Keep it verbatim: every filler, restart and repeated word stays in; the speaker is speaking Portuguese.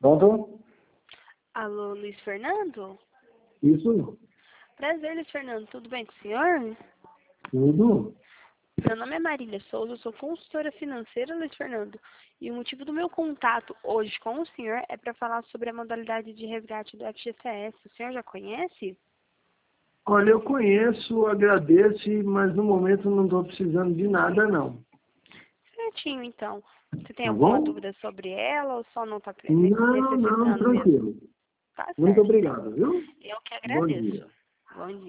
Pronto? Alô, Luiz Fernando? Isso? Prazer, Luiz Fernando. Tudo bem com o senhor? Tudo? Meu nome é Marília Souza, eu sou consultora financeira, Luiz Fernando. E o motivo do meu contato hoje com o senhor é para falar sobre a modalidade de resgate do F G C S. O senhor já conhece? Olha, eu conheço, agradeço, mas no momento não estou precisando de nada, não. Certinho, então. Você tem Tá alguma bom? dúvida sobre ela ou só não está Não, não, necessitando mesmo? tranquilo. Tá Muito certo, então. obrigado, viu? Eu que Bom agradeço. dia. Bom dia.